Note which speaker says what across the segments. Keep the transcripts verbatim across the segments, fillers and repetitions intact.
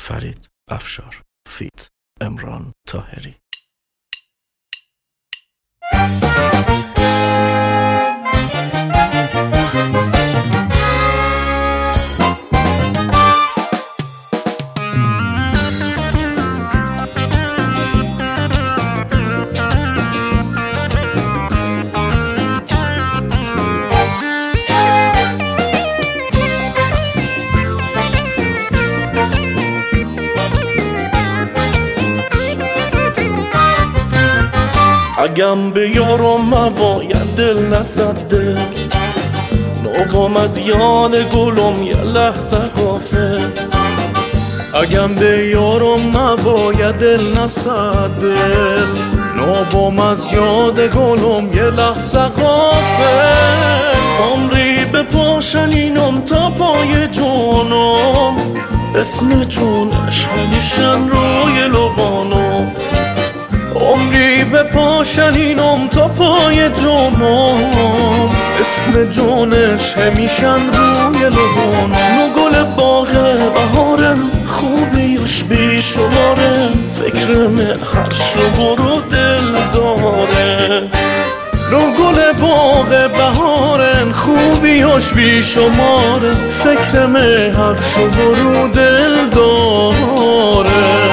Speaker 1: فرید افشار فیت امران طاهری.
Speaker 2: اگم به یارم مواید دل نسده، نابام از یاد گلم یه لحظه غافل. اگم به یارم مواید دل نسده، نابام از یاد گلم یه لحظه غافل. عمری به پاشنینم تا پای جانم، اسم جونش همیشن روی لبانم. عمری به پاشنینم تا پای جانم، اسم جانش همیشن روی لبانم. و گل باغ بهارن خوبیش بی شماره، فکرم هر شب رو دل داره. نو گل باغ بهارن خوبیش بی شماره، فکرم هر شب رو دل داره.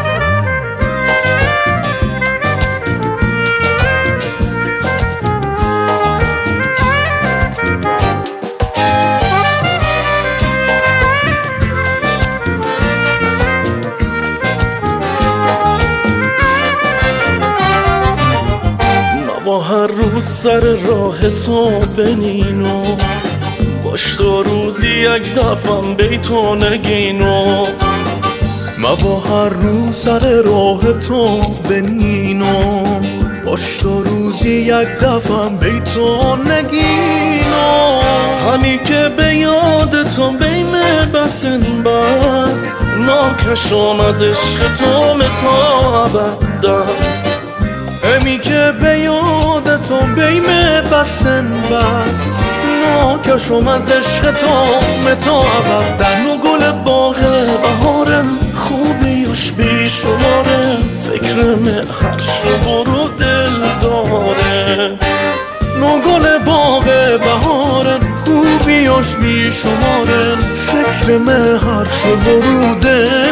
Speaker 2: با هر روز سر راه تو بنینو، باش تو روزی یک دفعم بیتو نگینو. ما با هر روز سر راه تو بنینو، باش تو روزی یک دفعم بیتو نگینو. همی که به یاد تو بیمه بسن بس، ناکشم از عشق تو متا ابد دست. همی که به یاد تو بیمه بسن بس، ناکشم از عشق تو متا ابد دست. نو گل باغ بهارن خوبیش بی شماره، فکرم هر شب رو دل داره. نو گل باغ بهارن خوبیش بی شماره، فکرم هر شب رو دل